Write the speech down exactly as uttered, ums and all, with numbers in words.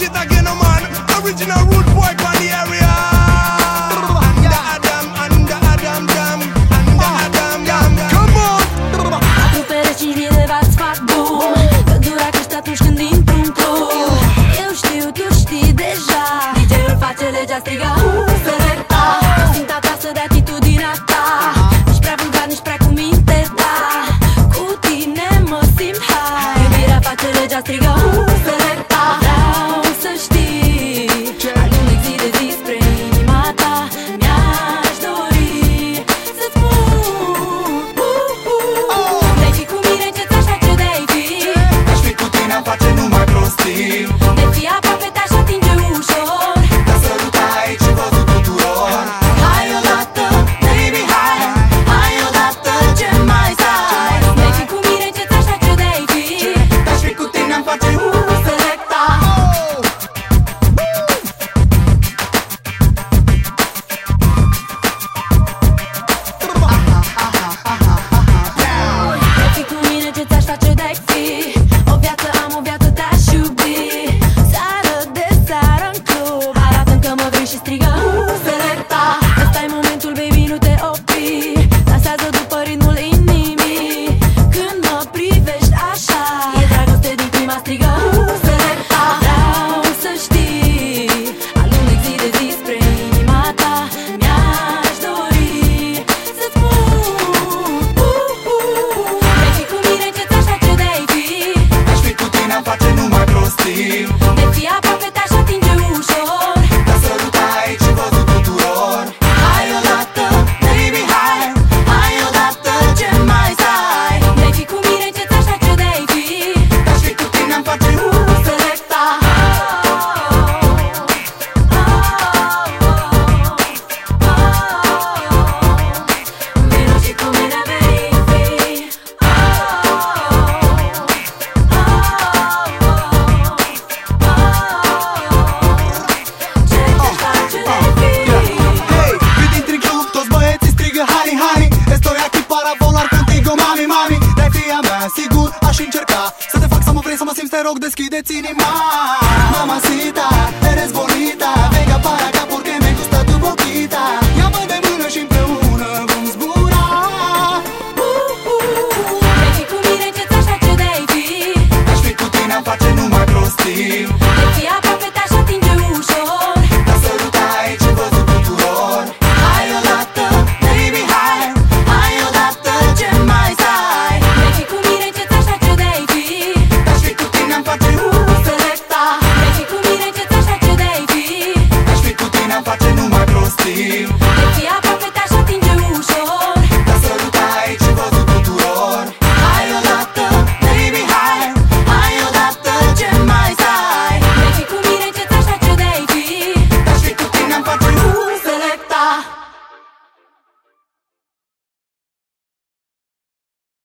shit again, oh man. Original root boy from the area. Under Adam, under Adam, dam. Under Adam, dam. Come on. Acopere cinci mii de watts, fac boom. Căldura crește atunci când intru în club. Eu știu, tu știi deja. D J-ul face legea, strigă selecta. Simt atrasă de atitudinea ta. Nici prea vulgar, nici prea cu minte, da. Cu tine mă simt high. Iubirea face legea, strigă selecta. Vreau să știi, alunec zi de zi spre inima ta. Mi-aș dori să-ți spun de-ai fi cu mine, ce ți-aș face de-ai fi. Aș fi cu tine, am face numai prostii. De fi aproape te-aș atinge ușor. Te-a sărutat aici, văzut tuturor. Hai odată, baby, hai. Hai odată, ce mai stai? De-ai fi cu mine, ce ți-aș face de-ai fi. Aș fi cu tine, am face Selecta. De-ai fi cu mine, ce ți-aș face de-ai fi. O viață am, o viață te-aș iubi. Seară de seară în club, arată-mi că mă vrei și strigă Selecta. Ăsta-i momentul, baby, nu te opri. Dansează după ritmul inimii. Când mă privești așa, e dragoste din prima, strigă Selecta. Vreau să știi, alunec zi de zi spre inima ta. Mi-aș dori să-ți spun de-ai fi cu mine, ce ți-aș face de-ai fi. Aș fi cu tine, am face numai prostii. De fi aproape te-aș atinge ușor. Te-a sărutat aici, văzut tuturor. Hai odată, baby, hai. Hai odată, ce mai stai? De-ai fi cu mine, ce ți-aș face de-ai fi. Aș fi cu tine, am face Selecta. Vino și cu mine vei fi. Ce ți-aș face de-ai fi. Hey, vi dintr-un club, toți băieții strigă Hani, Hani. Estoy aquí para volar contigo, mami, mami. De-ai fi a mea, sigur, aș încerca să te fac să mă vrei, să mă simți, te rog, deschideți inima. Mamacita, eres bonita. Venga para acá porque me gusta tu boquita. Ia-mă de mână și împreună vom zbura. De-ai fi cu mine, ce ți-aș face de-ai fi. Aș fi cu tine, am face numai prostii. De fi aproape te-aș atinge ușor. Te-a sărutat aici, văzut tuturor. Hai odată, baby, hai. Hai odată, ce mai stai? De fi cu mine, ce ți-aș face de-ai fi. Aș fi cu tine, am face Selecta. De fi cu mine, ce ți-aș face de-ai fi. Aș fi cu tine, am face numai